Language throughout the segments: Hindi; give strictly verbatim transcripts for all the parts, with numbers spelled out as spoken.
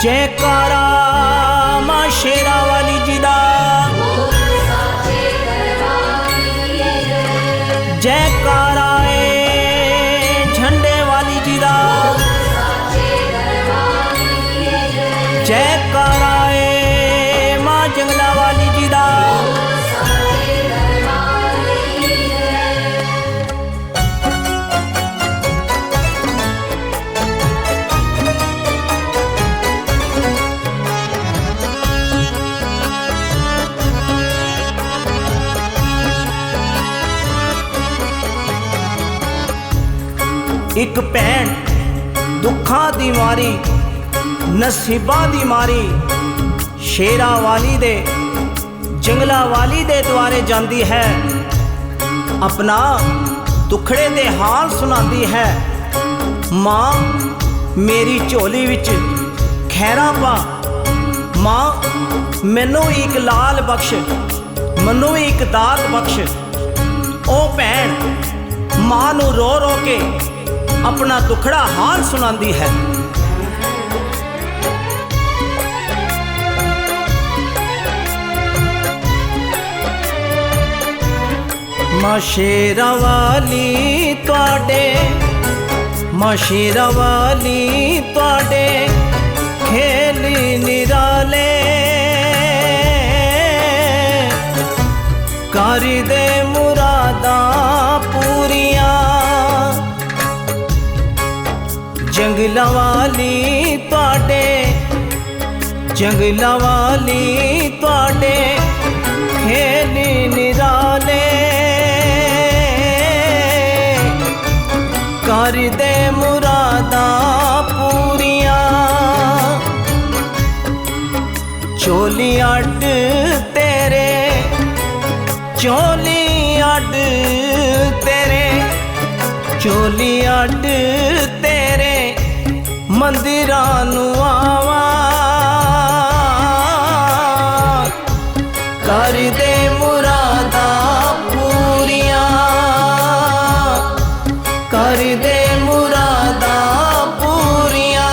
जयकारा मां शेरा वाली जी दा, जयकारा ए झंडे वाली जी दा, जयकारा ए मां जंगला वाली जी दा। एक भैन दुखा दी मारी नसीबा दी मारी शेरा वाली दे जंगला वाली दे द्वारे जाती है, अपना दुखड़े दे हाल सुनाती है। मां मेरी झोली विच खैरा पा, मां मैनू एक लाल बख्श, मैनू एक दात बख्श। ओ भैन मां नू रो रो के अपना दुखड़ा हाल सुनाती है। मां शेरा वाली तुहाडे, मां शेरा वाली तुहाडे खेल निराले, कर दे मुरादा पूरियां। जंगला वाली तुहाडे, जंगला वाली तुहाडे खेल निराले, कर दे मुरादा पूरियां। चोली अड तेरे, चोली अड तेरे, चोली अड तेरे मंदिरां नू आवा, कर दे मुरादा पूरियां, कर दे मुरादा पूरियां।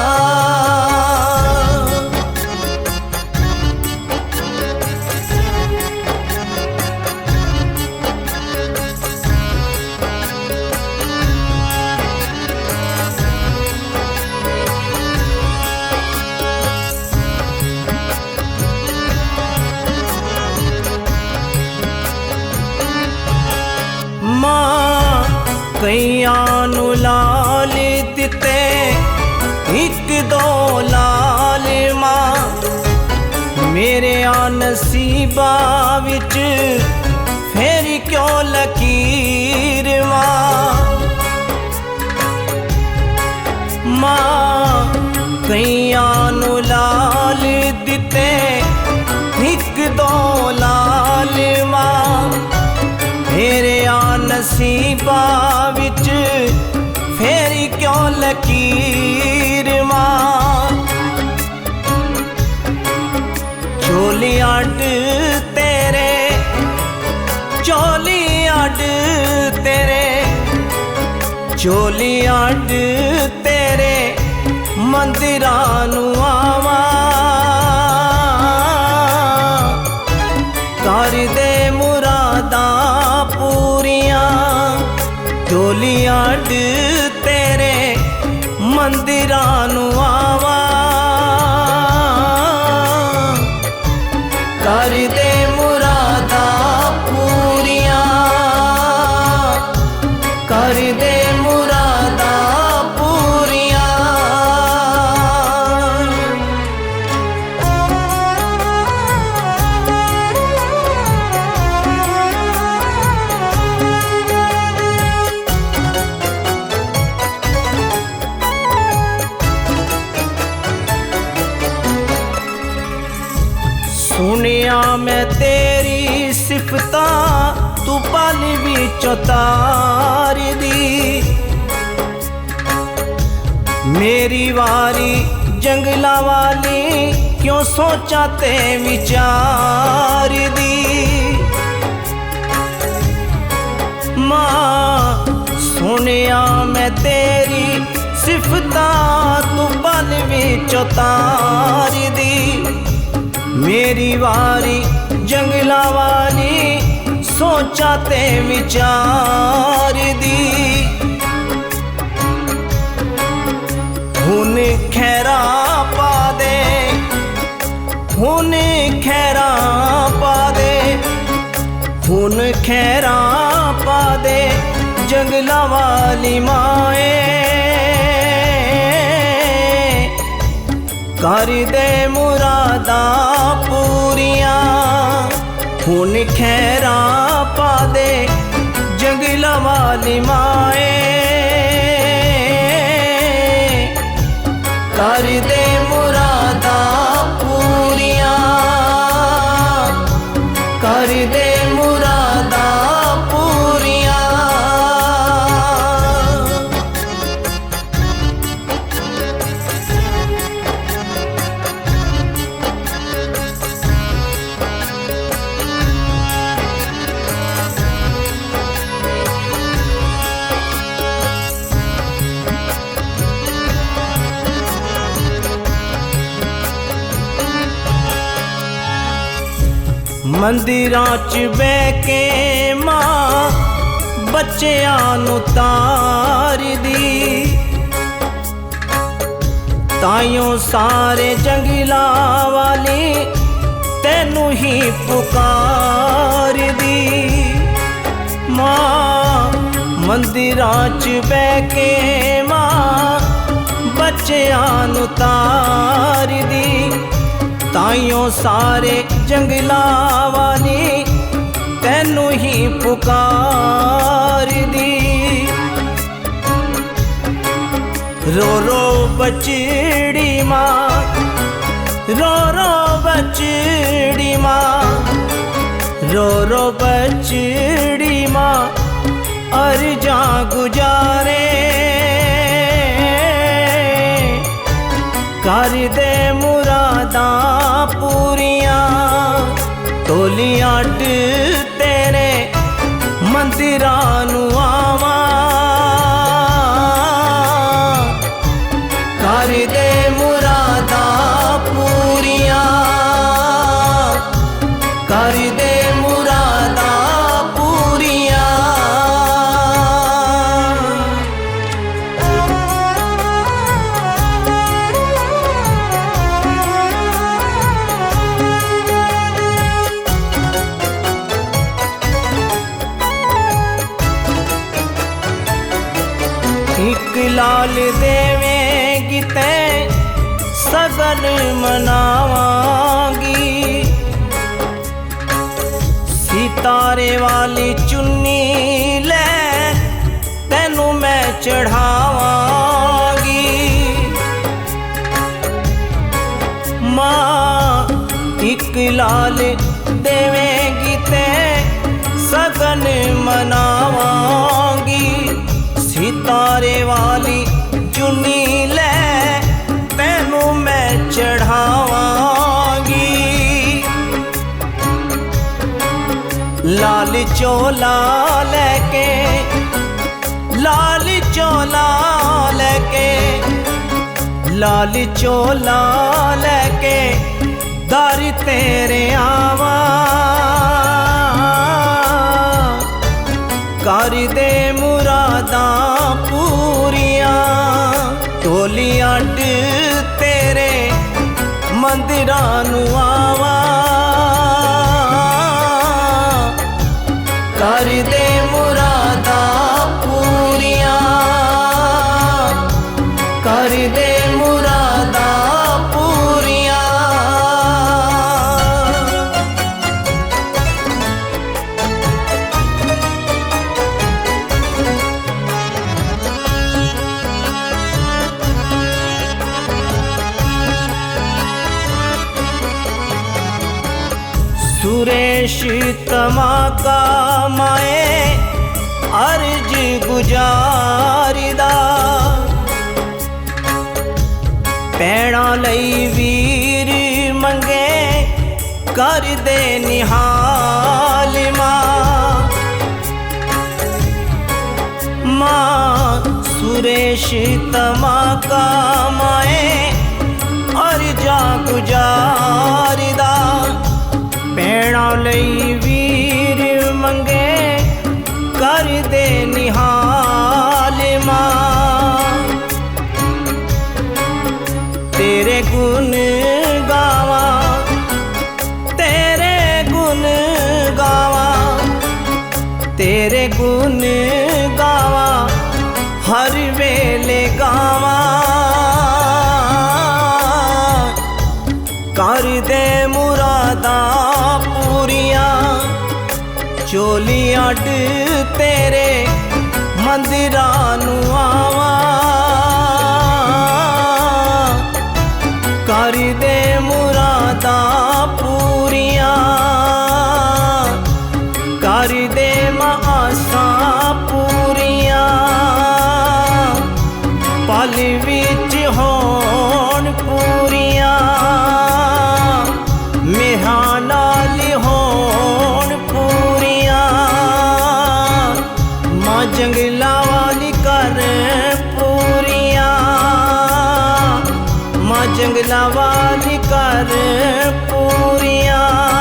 कईयां नू लाल दिते एक दो लाल मां, मेरे आ नसीबा विच फिर क्यों लकीर मां। मां कईयां नू लाल दिते एक दो लाल मां, मेरे आ नसीबा विच फेर क्यों लकीर मां। चोली अड तेरे, चोली अड तेरे, चोली अड तेरे मंदिरां नू आवा, कर दे मुरादा पूरियां। चोली अड तेरे मंदिरां नू आवा, कर दे मुरादा पूरियां, कर दे मुरादा पूरियां। सुनिया मैं तेरी सिफता, तू पल विचों तार दी, मेरी वारी जंगला वाली क्यों सोचा ते विचार दी। मां सुनिया मैं तेरी सिफता, तू पल विचों तार दी। मेरी वारी जंगला वाली सोचा ते विचार दी। हुन खैरा पा दे, हुन खैरा पा दे, हुन खैरा पा दे जंगला वाली माए। कर दे मुरादा पूरियां, हुन खैरा पा दे जंगला वाली माए। कर दे मुरादा पूरियां, कर दे मुरादा पूरियां। मंदिरां च बह के मां बच्चियां नूं तार दी। ताइयों सारे जंगला वाली तैनू ही पुकार दी। मां मंदिरां च बह के मां बच्चियां नूं तार दी। ताइयों सारे जंगला वाली तैनू ही पुकार दी। रो रो बचड़ी मां, रो रो बचड़ी मां, रो रो बचड़ी मां अर्जा गुजारे। कर दे मुरादा पूरियां, तोली अड तेरे मंदिरां नूं आवां। कर दे मुरादा पूरियां, कर दे मुरादा पूरियां। एक लाल देवेंगी ते सगन मनावांगी। सितारे वाली चुन्नी ले तैनू मैं चढ़ावांगी। मां एक लाल देवेंगी ते सगन मनावांगी। सितारे वाली चुन्नी ले तैनू मैं चढ़ावांगी। लाल चोला लेके, लाल चोला लेके, लाल चोला लेके दर तेरे आवां। कर दे मुरादा पूरियां, टोली अड तेरे मंदिरां नूं आवां। कर दे मुरादा पूरियां, कर दे मुरादा पूरियां। सुरेश तमाका माए अर्ज गुजारिदा। पैणा लई वीर मंगे कर दे निहाल मां। मां सुरेश तमाका माए ਗੁਜ਼ਾਰਦਾ। ਭੈਣਾਂ ਲਈ ਵੀਰ ਮੰਗੇ ਕਰਦੇ ਨਿਹਾਲ ਮਾਂ। ਤੇਰੇ ਗੁਣ ਗਾਵਾਂ, ਤੇਰੇ ਗੁਣ ਗਾਵਾਂ, ਤੇਰੇ ਗੁਣ ਗਾਵਾਂ, ਹਰ ਵੇਲੇ ਗਾਵਾਂ। ਕਰਦੇ ਮੁਰਾਦਾਂ ਪੂਰੀਆਂ, ਚੋਲੀ ਅੱਡ ਤੇਰੇ ਮੰਦਿਰਾਂ ਨੂੰ ਆਵਾਂ। ਕਰਦੇ ਮੁਰਾਦਾਂ ਪੂਰੀਆਂ, ਕਰਦੇ ਆਸਾਂ ਪੂਰੀਆਂ। ਪਲ ਵਿੱਚ ਹੋਣ ਪੂਰੀਆਂ, ਮੇਹਾਂ ਨਾਲ ਹੋਣ ਪੂਰੀਆਂ। ਮਾਂ ਜੰਗਲਾਂ ਵਾਲੀ ਕਰ ਪੂਰੀਆਂ, ਮਾਂ ਜੰਗਲਾਂ ਵਾਲੀ ਕਰ ਪੂਰੀਆਂ।